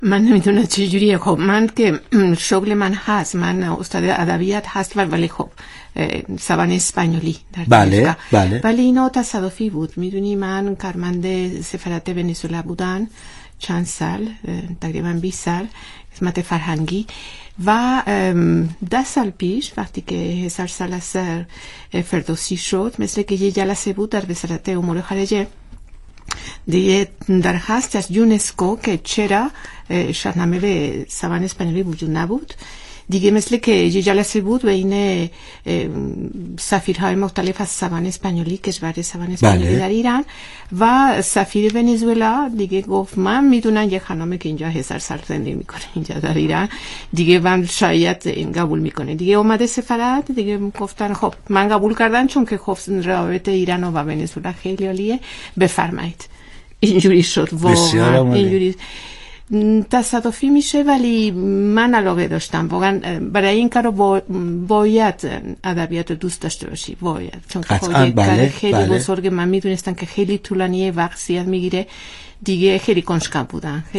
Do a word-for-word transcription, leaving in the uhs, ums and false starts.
من نمیدونم چه جوریه. خب من که شغل من هست، من استاد ادبیات هست ولی خب زبان اسپانیولی در بله بله. ولی اینا تصادفی بود. میدونی من کارمند سفارت ونزوئلا بودن چند سال، تقریبا بیست سال خدمت فرهنگی، و ده سال پیش وقتی که هزار سال سر فردوسی شد، مثل که یه جلسه بود در وزارت امور خارجه دیگه درخواست از یونسکو که چرا شاهنامه به زبان اسپانیولی وجود نبود. دیگه مثل که یه جلسه بود بین سفیرهای مختلف از زبان اسپانیولی، کشور زبان اسپانیولی در ایران و سفیر ونزوئلا. دیگه گفت من میدونم یه خانمی که اینجا هزار سال زندگی میکنه اینجا در ایران، دیگه من شاید این قبول میکنه. دیگه اومده سفارت، دیگه گفتن خب من قبول کردن چون که خب رابطه ایران و ونزوئلا خیلی عالیه، بفرمایید. اینجوری شد واقعا، اینجوری تصادفی میشه ولی من علاقه داشتم واقعا. برای این کارو با باید ادبیات دوست داشته باشی، باید، چون که بله، خیلی بله. بزرگ. من میدونستم که خیلی طولانی وقت زیاد میگیره، دیگه خیلی کنجکاو بودن.